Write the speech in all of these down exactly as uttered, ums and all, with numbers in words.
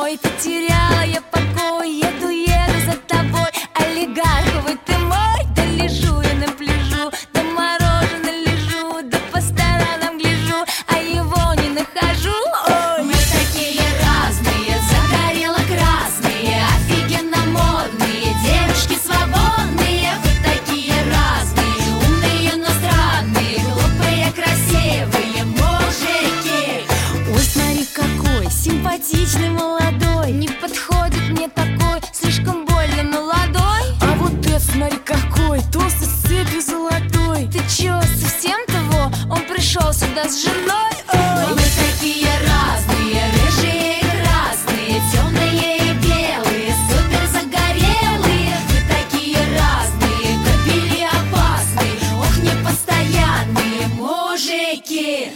Ой, потеряла я покой, еду, еду за тобой. Олигарховый ты мой, да лежу я на пляжу, да мороженое лежу, да по сторонам гляжу, а его не нахожу. Ой, мы такие разные, загорело-красные, офигенно модные, девушки свободные. Вы такие разные, умные, но странные, глупые, красивые мужики. ой, смотри какой симпатичный молодой, не подходит мне такой, слишком больно молодой. А вот это, смотри какой, толстый с цепью золотой. Ты чё, совсем того? Он пришел сюда с женой. Ой, мы такие разные, рыжие и красные, темные и белые, супер загорелые. Вы такие разные, кобели опасные, ох, непостоянные мужики.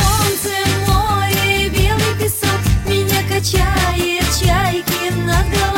солнце, море, белый песок, меня качает чайки над головой.